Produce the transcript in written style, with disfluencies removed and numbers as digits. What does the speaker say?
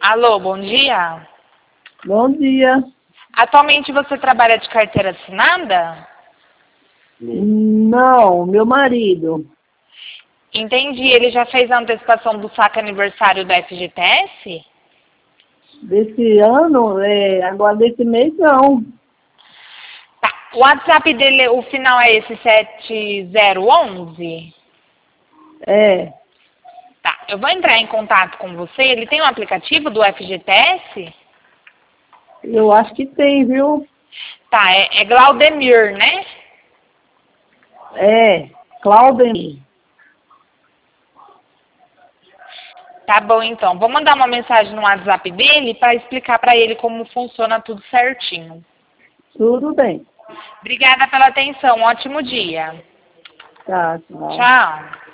Alô, bom dia. Bom dia. Atualmente você trabalha de carteira assinada? Não, meu marido. Entendi. Ele já fez a antecipação do saque aniversário da FGTS? Desse ano, agora desse mês não. Tá. O WhatsApp dele, o final é esse 7011? É, Tá. Eu vou entrar em contato com você. Ele tem um aplicativo do FGTS? eu acho que tem, viu? Tá. É Glaudemir, né? É, Claudemir. Tá bom, então. Vou mandar uma mensagem no WhatsApp dele para explicar para ele como funciona tudo certinho. Tudo bem. Obrigada pela atenção. Ótimo dia. Tá, tchau. Tchau.